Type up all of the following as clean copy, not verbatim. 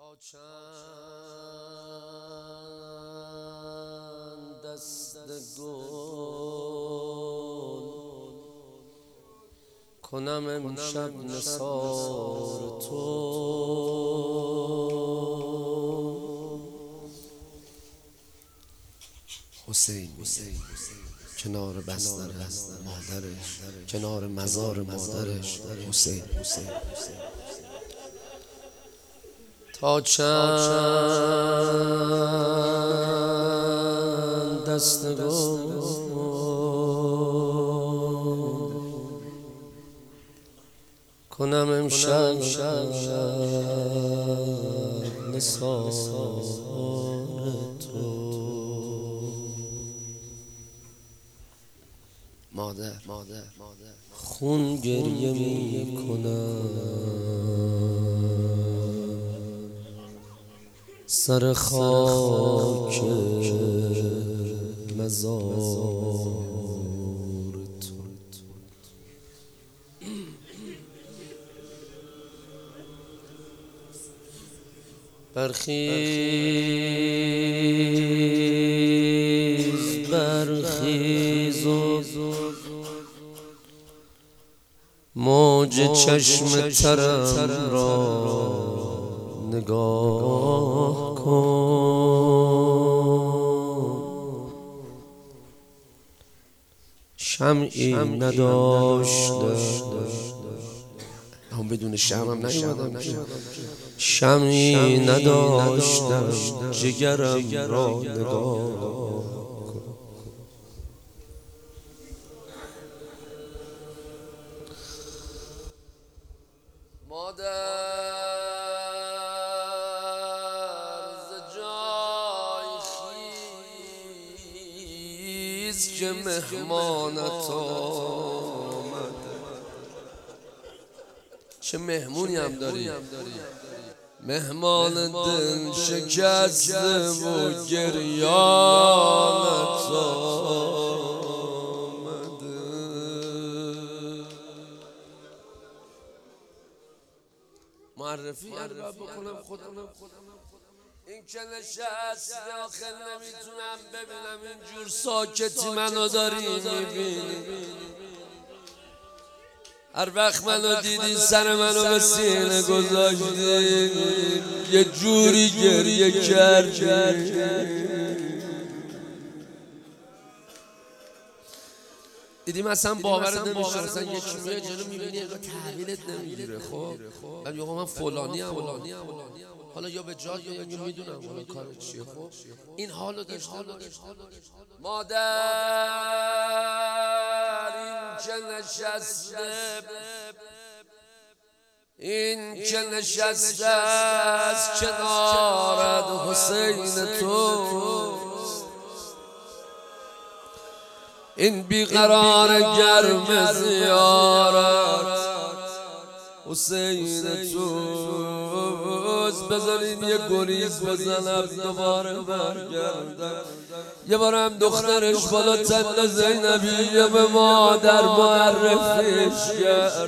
تا چند دست گل کنم امشب نثار تو، حسین کنار بستر مادرش، کنار مزار مادرش حسین. تا چند دست گل کنم امشب نثار تو. مادر خون گریه می کنم سر خاک مزار تو. برخیز و موج چشم ترم را نگاه کن. شمعی نداشتم، هم بدون شمعم نیومدم، شمعی نداشتم جگرم را نگاه کن. مادر ز جای خیز که مهمانت آمده. چه مهمونی هم داری، مهمان دل شکسته و گریانت آمده. معرفی بکنم خودم، این که نشسته آخر نمیتونم ببینم اینجور ساکتی منو داری میبینی. هر وقت منو دیدی سر منو به سینه گذاشتی، یه جوری گریه کردی. دیدی مثلا باورت نمیشه، مثلا یکی میاد جلو میبینی انگار تحویلت نمیگیره. خب من یهو من فلانی ام، حالا یا به جاد یا میدونم حالا کار چیه. خب این حالو داشته مادر، این که نشسته، این که نشسته از کنارت حسین تو، این بیقرار گرم زیارت حسین توست. بذارین یه گریز بزنم دوباره برگردم. یه بارم دخترش بالا تن زینبیه به مادر معرفیش کرد.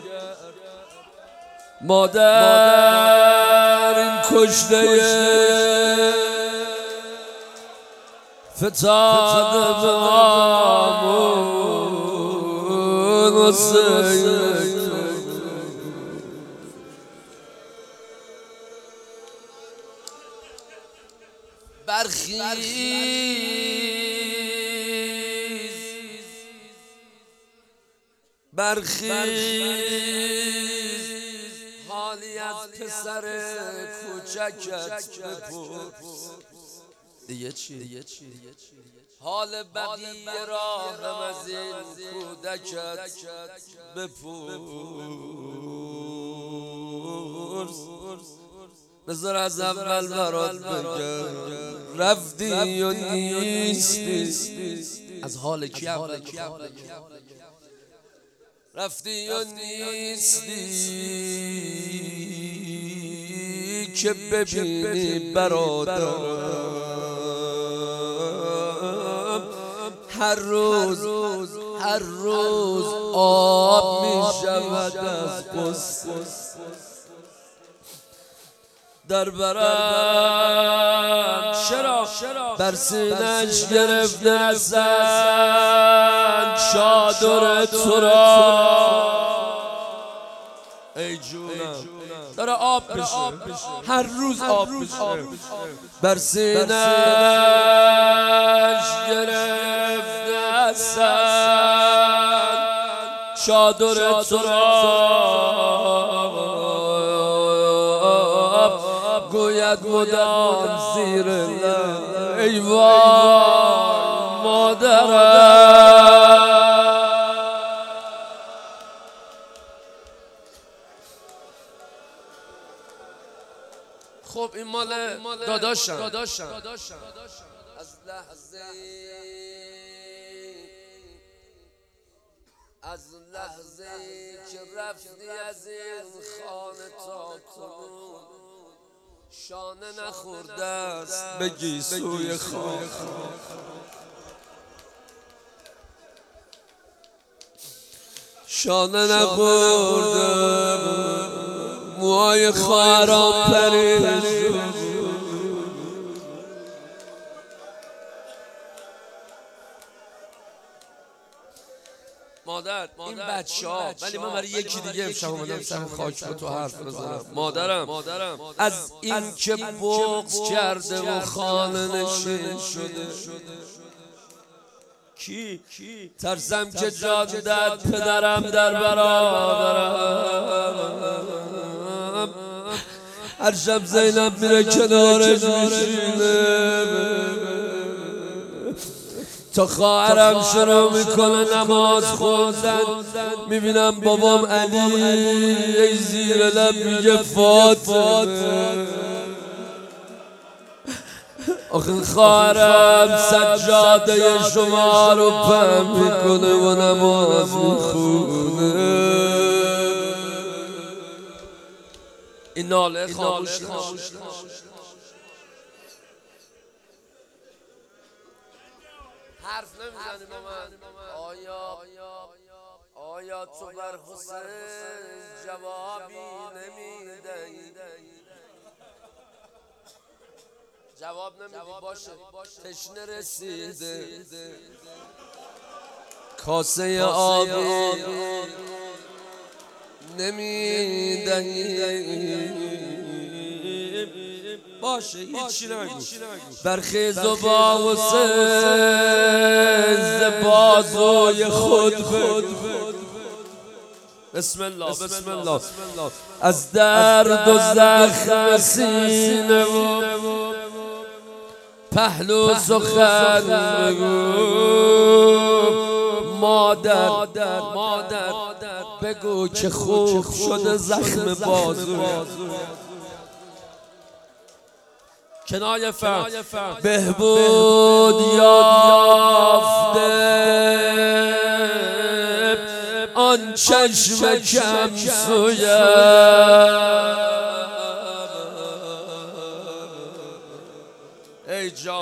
مادر این کشته فتاده به آمون حسین. برخیز حالی از پسر کوچکت بپرس. دیگه چی؟ حال بقیه را هم از این کودکت بپرس. بذار از اول برات بگم، رفتی و نیستی. از حال کی رفتی و نیستی که ببینی برادرم هر روز آب می شود از غصه. در برم چرا بر سینش گرفته ازن چادر تو را ای جونم داره آب بشه هر روز آب بشه بر سینش گرفته ازن چادر تو را گوید مدام زیر لب ای وای مادرم. خب این مال داداشم از لحظه که رفتی از این خانه تا کنون شانه نخورده است به گیسوی خاک شانه نخورده موهای خواهرام پرید مادر این بچه ها ولی من برای یکی دیگه امشب اومدم سر خاک با تو حرف بزنم. مادرم از این که بغض کرده و خانه نشین شده کی ترسم که جادت پدرم در برادرم هر شب زینب میره کنارش میشینه تا خواهرم شروع میکنه نماز خوندن میبینم بابام علی ای زیر لب میگه فاطمه آخه خواهرم سجاده شما رو پهن میکنه و نماز میخونه این ناله خاموش حرف نمیزنی با من آیا تو بر حسین جوابی نمیدهی جواب نمیدی باشه تشنه رسیده کاسه آبی نمیدهی باشه هیچی نگو برخیز و با حسین ز بازوی خود بسم الله از درد و زخم سینه و پهلو سخن بگو مادر بگو که خوب شده زخم بازو کنایه بهبود یافته آن چشم کم سویم ای جان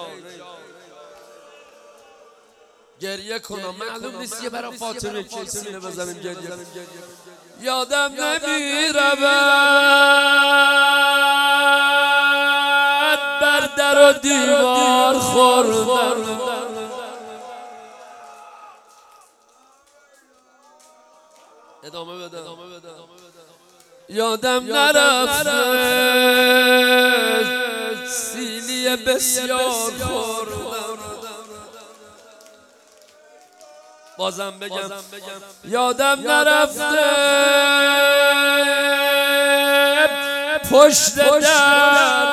گریه کنم معلوم نیست یه برای فاطمه که سینه بزنیم گریه یادم نمیره بر در و دیوار خوردم ادامه بده یادم نرفته سیلی بسیار خوردم بازم بگم یادم نرفته پشت در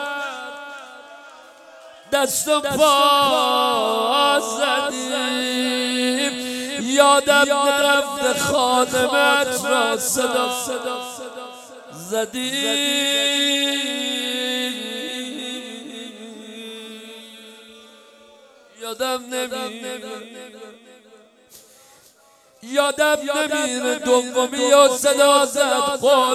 دست و پا زدیم یادم نرفته خانمت را صدا زدیم یادم نمیره دومی و صدا زد قول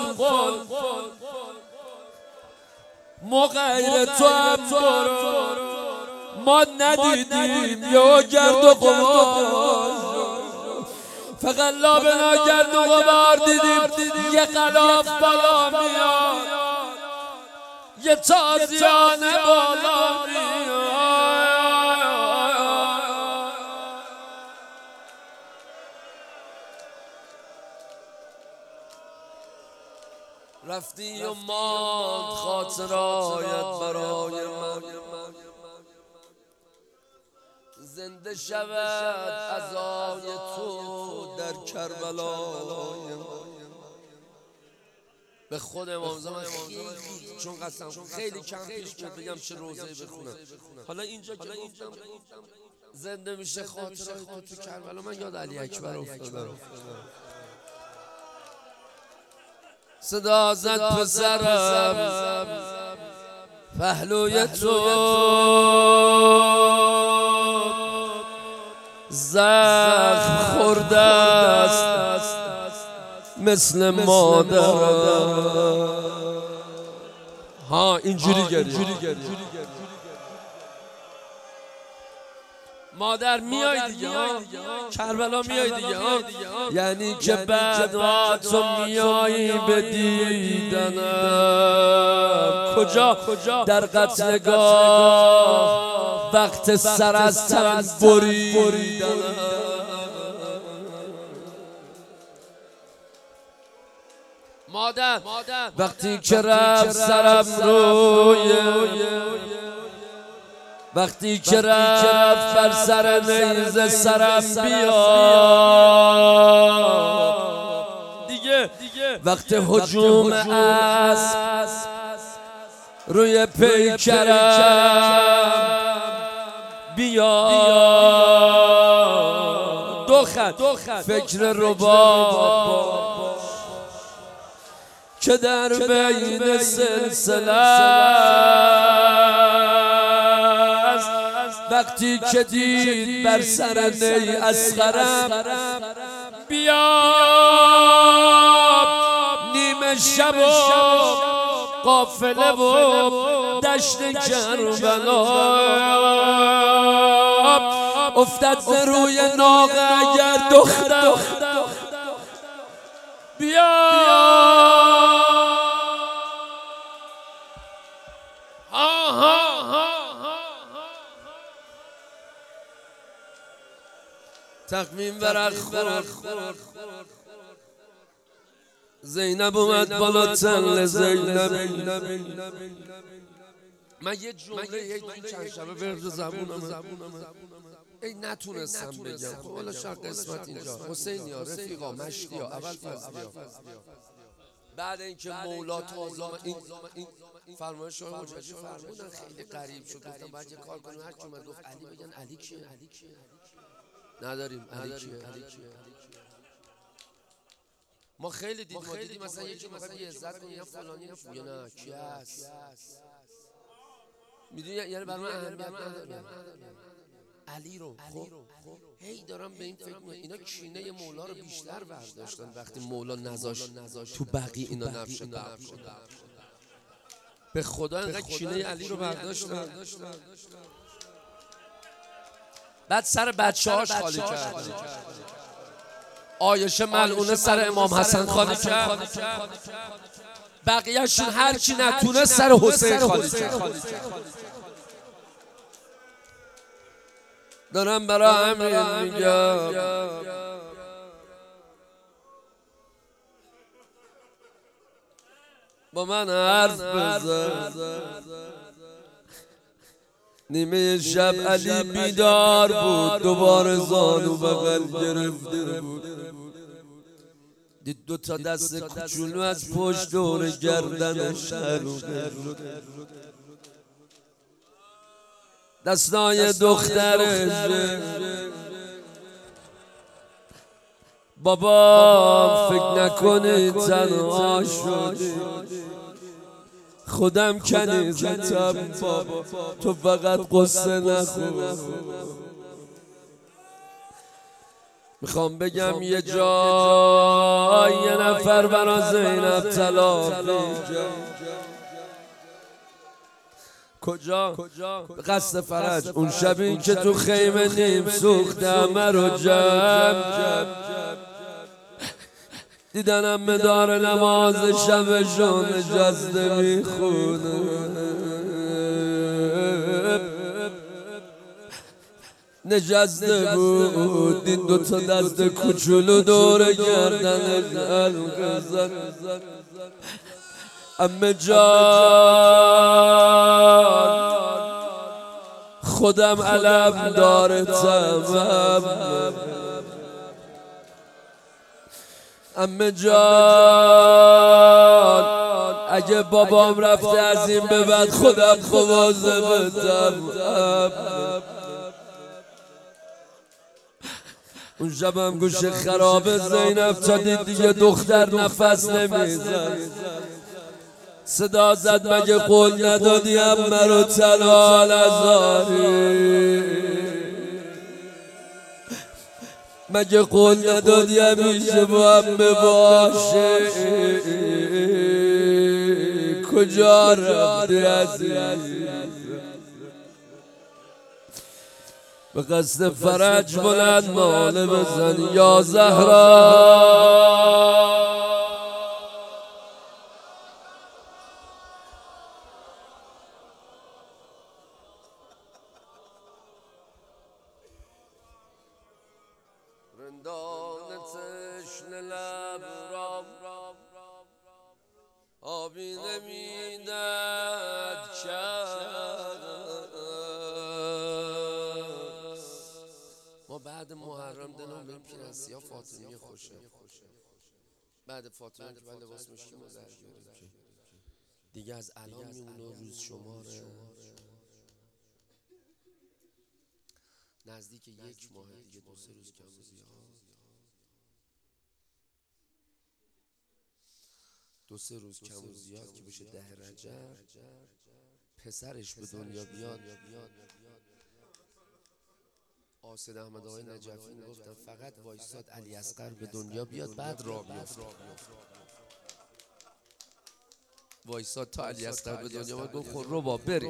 مغیر تو هم برو ما ندیدیم یا گرد و غبار فقط لابنا گرد و غبار دیدیم یه غلاف بالا میاد تازیان بالا رفتی و ماند خاطرایت برای من زنده شود عزای تو در کربلای من. به خود امام زمان خیلی چون قسم خیلی کم پیش بود بگم چه روزه‌ای بخونم. حالا اینجا که گفتم زنده میشه خاطرای تو کربلا، من یاد علی اکبر افتادم. صدا زد پسرم پهلوی تو زخم خورده است مثل مادرم. ها اینجوری گریه مادر میای دیگه کربلا میای دیگه یعنی که بعد تو میایی به دیدنم. کجا در قتلگاه وقت سر از تن بریدنم. مادر وقتی که رفت سرم روی وقتی که رفت بر سر نیزه سرم بیاد دیگه وقت هجوم اسب روی پیکرم بیاد. دو خط فکر رباب که در بین سلسله وقتی که دید بر سر نی اصغرم بیاد. نیمه شب و قافله و دشت کربلا افتد ز روی ناقه اگر دختر بیاد. تقویم ورق خورد زینب اومد بالا تل زینب. من یه جمله چند شبه ورد زبونم ای نتونستم بگم. خب حالا شاید قسمت اینجا حسین یا رفیقا مشتی ها اول فضلی بعد اینکه مولا تازه این فرمایش های حجاجی فرمودن خیلی غریب شد. گفتم باید یه کار کنیم هر کی اومد گفت علی بگن علی کیه نداریم علی کیه. ما خیلی دیدیم مثلا یکی میخواد یه عزت کنه یا فلانی میگه نه کی هست میدونی یعنی برای من اهمیت نداره علی رو. خب هی دارم به این فکر میکنم اینا کینه مولا رو بیشتر برداشتن وقتی مولا نذاشت تو بقیه اینا نفش قبل شد. به خدا اینقدر کینه علی رو برداشتن بعد سر بچه‌هاش خالی کرد. عایشه ملعونه سر امام حسن خالی کرد. بقیه‌شون هر کی نتونه سر حسین خالی کرد. دارم برای امیر میگم با من حرف بزن. نیمه شب علی بیدار بود دوباره زانو بغل گرفته بود. دید 2 دست کوچولو از پشت دور گردنش دستای دخترش. بابا فکر نکنی تنها شدی خودم کنیزتم بابا تو فقط قصه نخور. میخوام بگم یه جای یه نفر برا زینب تلافی کجا؟ قصد فرج اون شبی که تو خیمه نیم سوخته همه رو جمع دیدنم مدار نماز شبشون نشسته میخونه، نشسته بود دید دوتا دست کوچولو دور گردنش حلقه زد. عمه جان خودم علم دارتم، عمه جان اگه بابام رفته از این به بعد خودم مواظبتم. اون شبم گوش خراب زینب تا دید دیگه دختر نفس نمیزد، صدا زد مگه قول ندادی عمه رو تنها نذاری؟ مگه قول ندادی همیشه با عمه باشه؟ کجا رفتی عزیز؟ به قصد فرج بلند ناله بزن یا زهرا. رندان تشنه لب را آبی نمیدد کس. ما بعد محرم دلم به پیرنسی ها فاطمی خوشه، بعد فاطمه که بعد لباس مشکی ما در بیاریم که دیگه از الان میمونه روز شماره. نزدیک یک ماه دیگه، 2-3 روز کم و زیاد، 2-3 روز کم و زیاد که بشه 10 رجب پسرش به دنیا بیاد. قاصد احمد آقای نجفی میگفتن فقط وایساد علی اصغر به دنیا بیاد بعد راه بیفته، وایساد تا علی اصغر به دنیا بیاد. گفت خود رو با بری.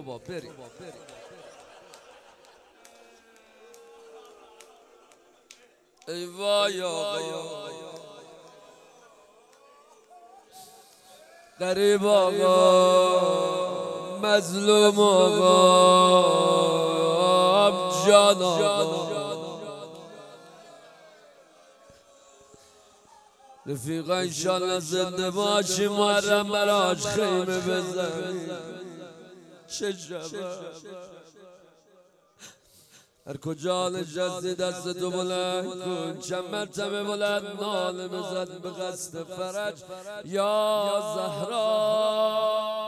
ای وای آقا غریب آقا، مظلوم آقا، جان آقا، رفیقا انشالله زنده باشی محرم براش خیمه بزنی. چه شبه هر کجا نشستی دستتو بلند کن، چند مرتبه بلند ناله بزن به قصد فرج یا زهرا.